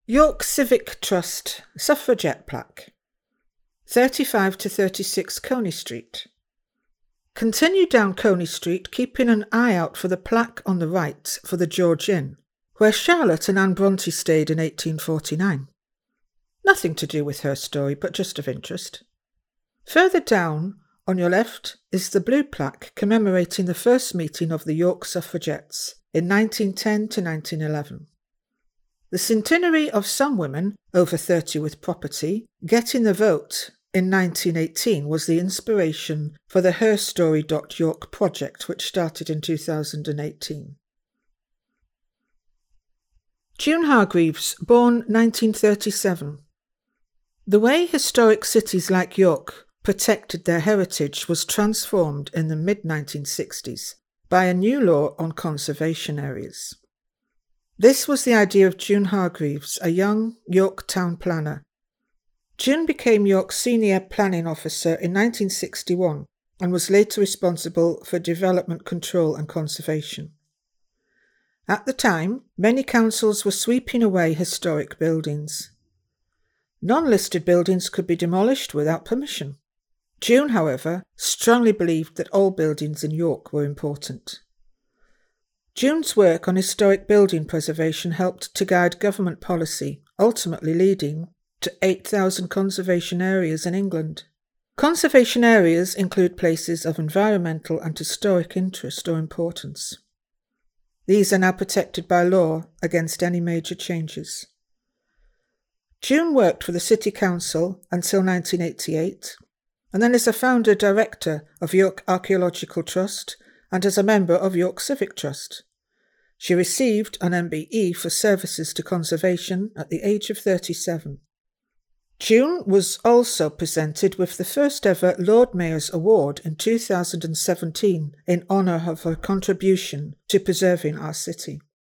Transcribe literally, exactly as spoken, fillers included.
York Civic Trust Suffragette Plaque, thirty-five to thirty-six Coney Street. Continue down Coney Street, keeping an eye out for the plaque on the right for the George Inn, where Charlotte and Anne Bronte stayed in eighteen forty-nine. Nothing to do with her story, but just of interest. Further down, on your left, is the blue plaque commemorating the first meeting of the York Suffragettes in nineteen ten to nineteen eleven. The centenary of some women, over thirty with property, getting the vote in nineteen eighteen was the inspiration for the Her Story dot York project, which started in two thousand eighteen. June Hargreaves, born nineteen thirty-seven. The way historic cities like York protected their heritage was transformed in the mid nineteen sixties by a new law on conservation areas. This was the idea of June Hargreaves, a young York town planner. June became York's senior planning officer in nineteen sixty-one and was later responsible for development control and conservation. At the time, many councils were sweeping away historic buildings. Non-listed buildings could be demolished without permission. June, however, strongly believed that all buildings in York were important. June's work on historic building preservation helped to guide government policy, ultimately leading to eight thousand conservation areas in England. Conservation areas include places of environmental and historic interest or importance. These are now protected by law against any major changes. June worked for the City Council until nineteen eighty-eight, and then as a founder-director of York Archaeological Trust and as a member of York Civic Trust. She received an M B E for services to conservation at the age of thirty-seven. June was also presented with the first ever Lord Mayor's Award in two thousand seventeen in honour of her contribution to preserving our city.